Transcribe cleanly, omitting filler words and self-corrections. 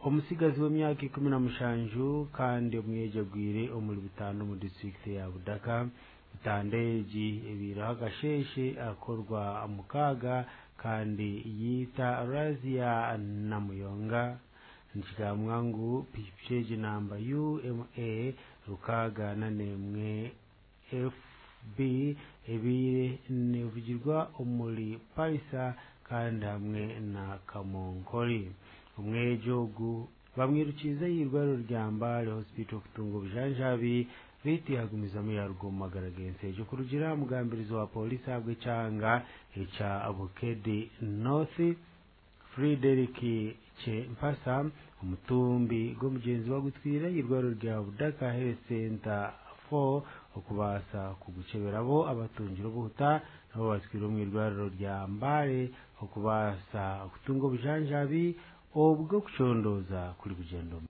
omusigazi w'emyaka 17 kandi omwejagwire omuli bitano mu district ya Budaka bitandeji ebiraho agasheshe akorwa mukaga kandi yita Razia Namuyonga nchigamwa ngu picheji namba UMA rukaga nanemwe FB ebire nevugirwa omuli Parisa kandi hamwe na Kamonkoli umwejogu bamwirukiza yirwaro ryambale hospital kutungo bujanjabi biti hagumiza mu yarwo magaragense cyo kurugira mugambirizo wa polisi abwe cyanga echa Abukedi North Frederick Mpasa umutumbi go mugenzi wagutwira yirwaro rya Budaka Health Center 4 okubasa kuguceberabo abatungiro buhuta nabo batwira mu irwaro rya Mbale okubasa kutungo bujanjabi obwo kuchondoza kuri bugendo